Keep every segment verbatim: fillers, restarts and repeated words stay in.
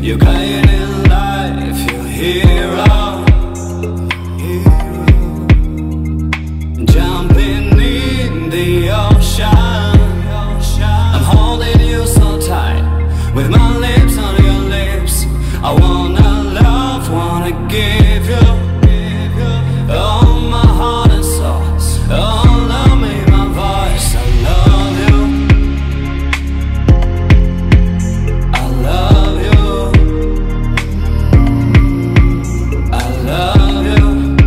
You're guiding life, your hero. Jumping in the ocean, I'm holding you so tight, with my lips on your lips. I wanna love, wanna give you all my heart and soul. Oh, love me, my voice. I love you, I love you, I love you,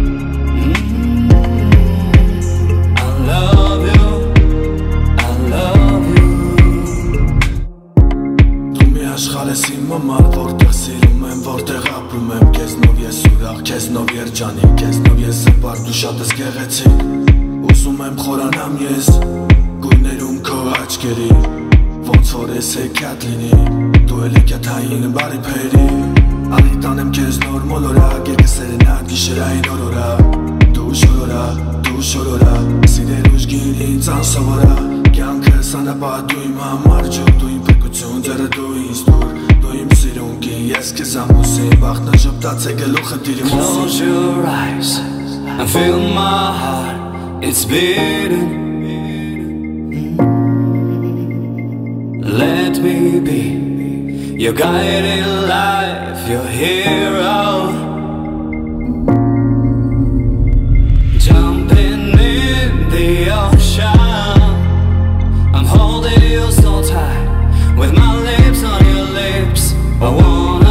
mm-hmm. I love you, I love you. Դու մի աշխարհ ես իմ համար, որտեղ սիրում եմ, որտեղ ապրում եմ. Քեզնով ես ուրախ, քեզնով երջանիկ, քեզնով ես սպար, դու շատ ես գեղեցիկ. Ուզում եմ խորանամ ես գույներում քո աչքերի, ոնց որ ես հեքիաթ լինի, դու էլ հեքիաթային բարի փերի. Արի տանեմ քեզ նոր մոլորակ, երկը սերենադ գիշերային օրորա. Դու շորորա, դու շորորա, սիրել ուժգին ինձ անսովորա. Կյանքս անապատ դու իմ համար ջուր, դու իմ փրկություն, ձեռը դու ինձ դուր. Դու իմ սիրունքին, ես քեզ ամուսին, բախտը ժպտաց է գլու խնդիրի մուսին. Close your eyes and feel my heart, it's beating. Let me be your guiding life, your hero. Jumping in the ocean, I'm holding you so tight, with my lips on your lips. I want